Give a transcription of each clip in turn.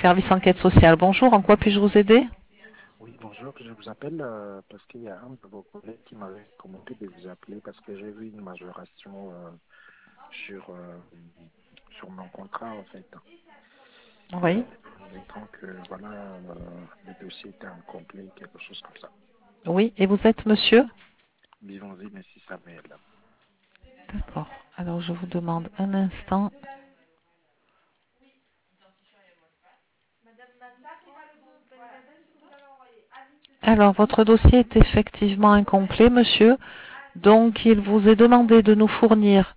service enquête sociale. Bonjour, en quoi puis-je vous aider? Oui, bonjour, je vous appelle parce qu'il y a un de vos collègues qui m'avait commandé de vous appeler parce que j'ai vu une majoration sur, sur mon contrat en fait. Oui. Disant que voilà, le dossier était incomplet, quelque chose comme ça. Oui, et vous êtes monsieur? Vivons-y, Messi Samuel. D'accord. Alors, je vous demande un instant. Alors, votre dossier est effectivement incomplet, monsieur. Donc, il vous est demandé de nous fournir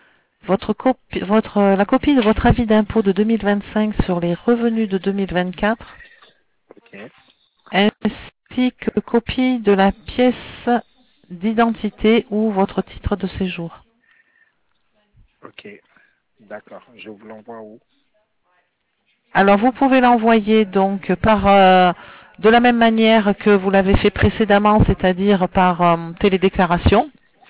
la copie de votre avis d'impôt de 2025 sur les revenus de 2024, Ok, ainsi que copie de la pièce d'identité ou votre titre de séjour. ok, d'accord. Je vous l'envoie où? Alors, vous pouvez l'envoyer donc de la même manière que vous l'avez fait précédemment, c'est-à-dire par télédéclaration.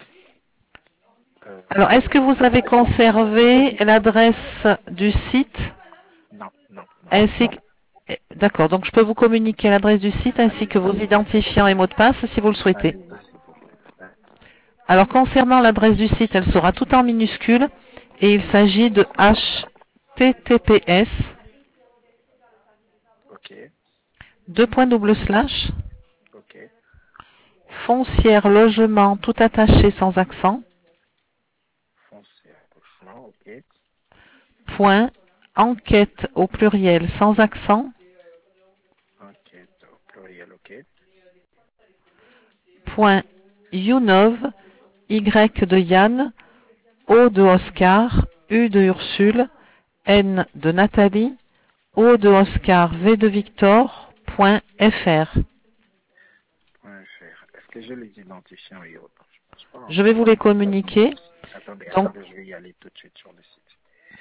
Alors, est-ce que vous avez conservé l'adresse du site Non, non, non. ainsi que... D'accord, donc je peux vous communiquer l'adresse du site ainsi que Allez-y, vos identifiants et mots de passe si vous le souhaitez. allez-y, s'il vous plaît. Alors, concernant l'adresse du site, elle sera tout en minuscule et il s'agit de https Ok, ok, foncière logement tout attaché sans accent foncez à gauche, ok, point enquête au pluriel sans accent enquête au pluriel, ok, point younov y de Yann O de Oscar U de Ursule N de Nathalie O de Oscar V de Victor point fr. point fr. Est-ce que j'ai les identifiants et autres? Je pense pas, hein. Je vais vous les communiquer. Attendez, Donc, attendez, je vais y aller tout de suite sur le site.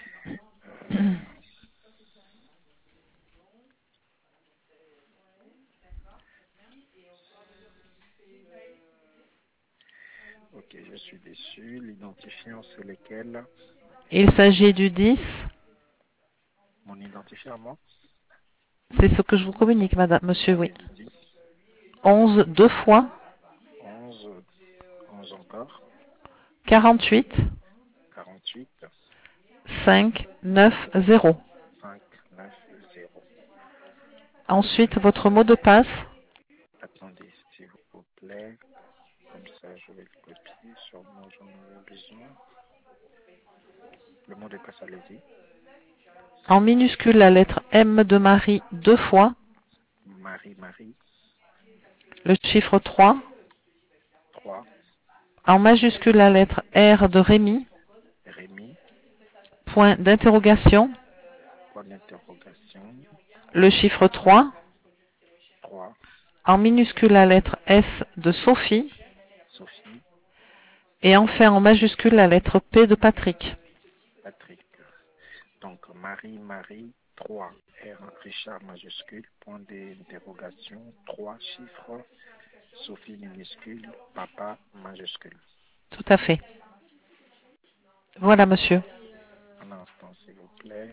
Ok, je suis dessus. L'identifiant, c'est lequel? il s'agit du 10. Mon identifiant à moi? C'est ce que je vous communique, madame, monsieur, oui. Allez-y, 10, 11 deux fois 11, 11 encore, 48 48, 5 9 0. 5, 9, 0. Ensuite, votre mot de passe. Attendez, s'il vous plaît. Comme ça, je vais le copier. Sûrement, j'en aurai besoin. Le mot de passe, allez-y. En minuscule, la lettre M de Marie deux fois. Marie, Marie, Le chiffre 3. 3, En majuscule, la lettre R de Rémi. Rémi, Point d'interrogation. point d'interrogation, Le chiffre 3. 3, En minuscule, la lettre S de Sophie. Sophie, Et enfin, en majuscule, la lettre P de Patrick. Patrick. Donc, Marie, Marie, 3, R, Richard majuscule, point d'interrogation, 3 chiffres, Sophie minuscule, papa majuscule. Tout à fait. Voilà, monsieur. Un instant, s'il vous plaît.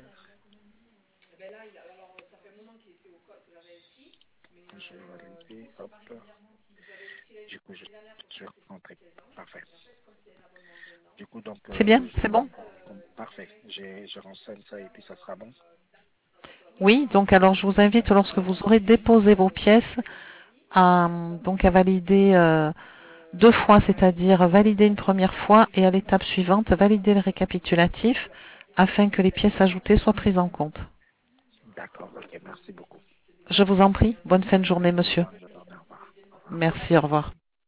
Je vais valider, hop. Du coup, je rentre. Parfait. Du coup, donc, C'est bien? C'est bon? parfait. Je renseigne ça et puis ça sera bon. Oui, donc alors je vous invite, lorsque vous aurez déposé vos pièces, à valider deux fois, c'est-à-dire valider une première fois et à l'étape suivante, valider le récapitulatif afin que les pièces ajoutées soient prises en compte. D'accord, ok, merci beaucoup. Je vous en prie. Bonne fin de journée, monsieur. Bonne journée, au revoir. Au revoir. Merci, au revoir.